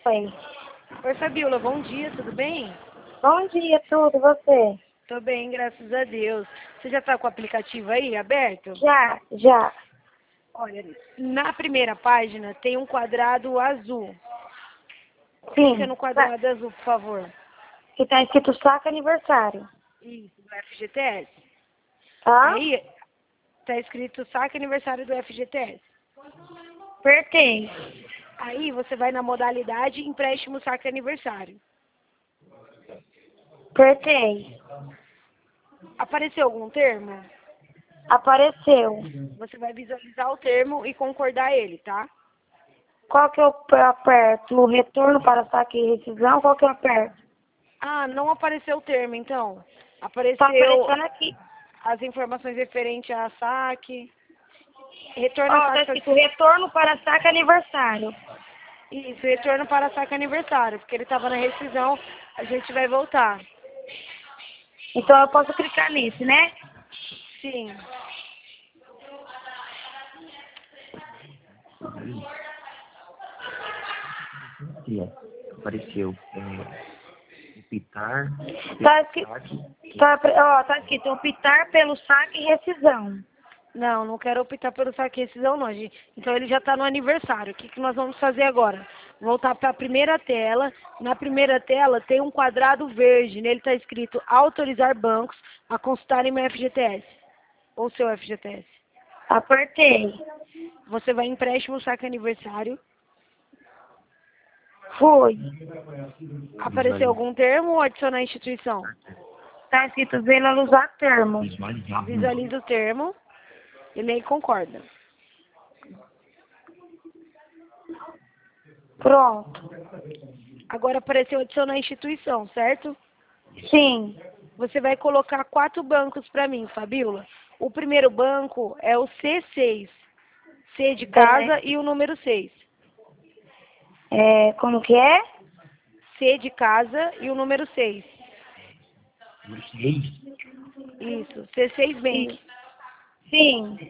Oi. Oi, Fabiola, bom dia, tudo bem? Bom dia, tudo, e você? Tô bem, graças a Deus. Você já tá com o aplicativo aí aberto? Já. Olha, na primeira página tem um quadrado azul. Clica Sim. no quadrado azul, por favor. Que tá escrito saque aniversário. Isso, do FGTS. Tá? Aí tá escrito saque aniversário do FGTS. Apertei. Aí você vai na modalidade empréstimo saque aniversário. Apertei. Apareceu algum termo? Apareceu. Você vai visualizar o termo e concordar ele, tá? Qual que eu aperto? O retorno para saque e rescisão? Qual que eu aperto? Ah, não apareceu o termo, então. Tá Apareceu aparecendo aqui. as informações referentes a saque, retorno a Ó, tá saque, escrito retorno para saque aniversário. isso, retorno para saque aniversário, porque ele estava na rescisão, a gente vai voltar. Então eu posso clicar nesse, né? Sim. Aqui, ó. Apareceu. Optar. Tá escrito, tá escrito optar pelo saque e rescisão. Não, não quero optar pelo saque e rescisão, não, gente. Então ele já está no aniversário. O que, que nós vamos fazer agora? Voltar para a primeira tela. Na primeira tela tem um quadrado verde. Nele está escrito autorizar bancos a consultarem meu FGTS. Ou seu FGTS. Apertei. Você vai em empréstimo saque aniversário. Fui. Apareceu algum termo ou adicionar a instituição? Tá escrito visualizar termo. Visualiza o termo e lê e concorda. Pronto. Agora apareceu adicionar a instituição, certo? Sim. Você vai colocar 4 bancos para mim, Fabiola. O primeiro banco é o C6. C de casa e o número 6. Como que é? C de casa e o número 6. Isso, C6 Bank. Sim.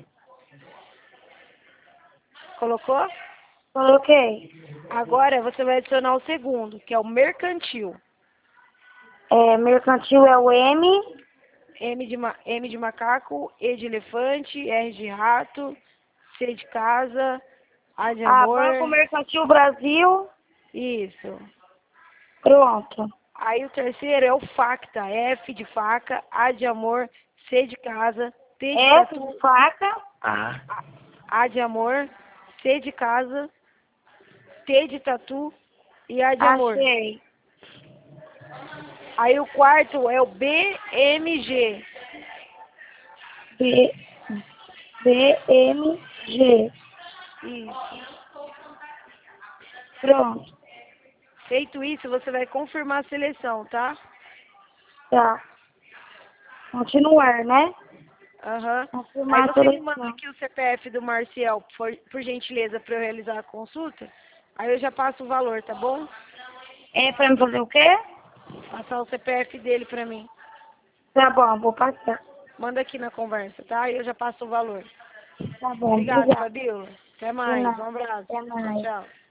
Colocou? Coloquei. Agora você vai adicionar o segundo, que é o mercantil. Mercantil é o M. M de macaco, E de elefante, R de rato, C de casa, A de Banco amor. Mercantil Brasil. Isso. Pronto. Aí o terceiro é o facta, F de faca, A de amor, C de casa, T de F tatu, de faca. A de amor, C de casa, T de tatu e A de amor. Achei. Aí o quarto é o BMG. B, BMG. Isso. Pronto. Feito isso, você vai confirmar a seleção, tá? Tá. Continuar, né? Aham. Aí Confirmar a você me manda seleção. aqui o CPF do Marcial, por gentileza, para eu realizar a consulta. Aí eu já passo o valor, tá bom? Pra me fazer o quê? Passar o CPF dele para mim. Tá bom, vou passar. Manda aqui na conversa, tá? Aí eu já passo o valor. Tá bom, Obrigada, obrigada. Fabiola. Até De mais. Um nada. abraço. Até Tchau, mais. tchau.